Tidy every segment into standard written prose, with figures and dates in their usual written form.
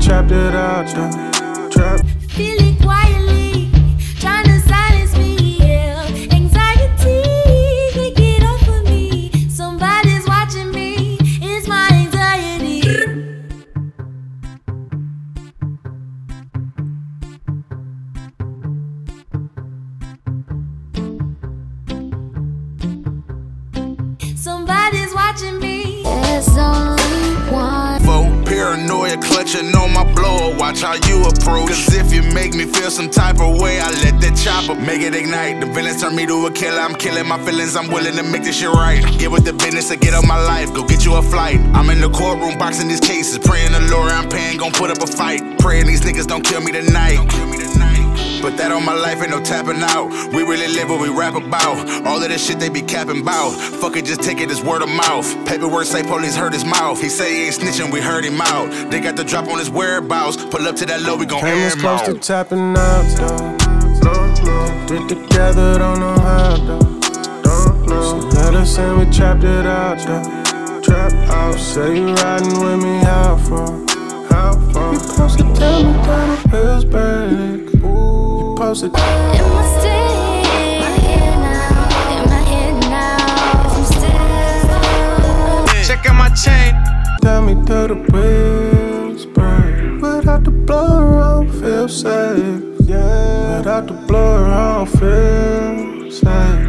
trapped it out, yeah. Trap. Feel it quietly, trying to silence me, yeah. Anxiety, can't get off of me. Somebody's watching me, it's my anxiety. Somebody's watching me. There's only one. Vote paranoia clutching on my blower. Watch how you approach. Cause if you make me feel some type of way, I let that chopper make it ignite. The villains turn me to a killer. I'm killing my feelings. I'm willing to make this shit right. Get with the business or get on my life. Go get you a flight. I'm in the courtroom boxing these cases. Praying the lawyer I'm paying gon' put up a fight. Praying these niggas don't kill me tonight. Put that on my life, ain't no tapping out. We really live what we rap about. All of this shit they be capping bout. Fuck it, just take it as word of mouth. Paperwork say police hurt his mouth. He say he ain't snitching, we heard him out. They got the drop on his whereabouts. Pull up to that low, we gon' air him out. Came as close to tapping out, though. Did together, don't know how, though. So let us in, we trapped it out, though. Trap out, say you riding with me, how far? How far? You supposed to tell me that it feels bad. Posted. Am I still in my head now? If I'm still check out my chain. Tell me till the wheels burn. Without the blower, I don't feel safe. Yeah. Without the blower, I don't feel safe.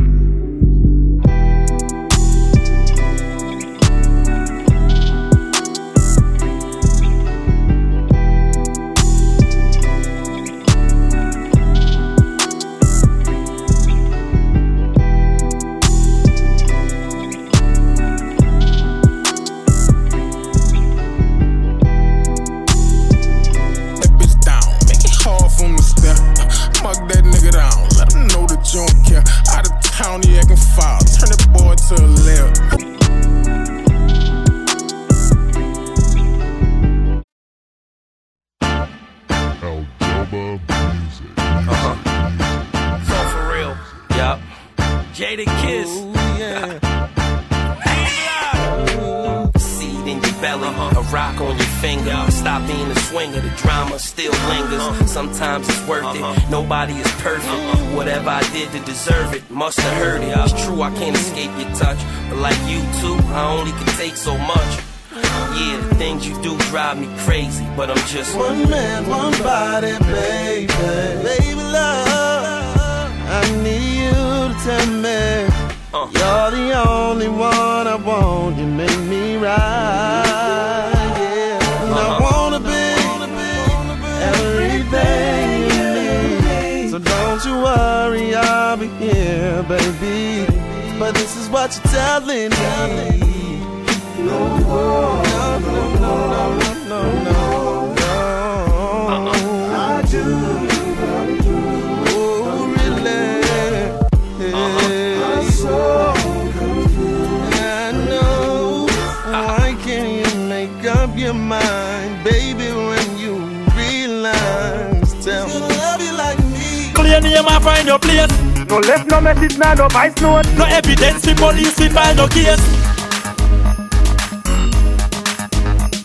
Sometimes it's worth it, nobody is perfect. Whatever I did to deserve it, must have hurt it. It's true, I can't escape your touch, but like you too, I only can take so much. Yeah, the things you do drive me crazy, but I'm just one man, one body, baby. Baby love, I need you to tell me you're the only one I want. You make me right, yeah. And I wanna be everything you need. So don't you worry, I'll be here, baby. But this is what you're telling me. No, no, no, no, no, no, no. I do. Oh, really? I'm so confused. I know. Why can't you make up your mind, baby, when you realize? Tell me. Love you like me. Clear name and find your place. No left, no message, no vice note. No evidence, the police will file no case.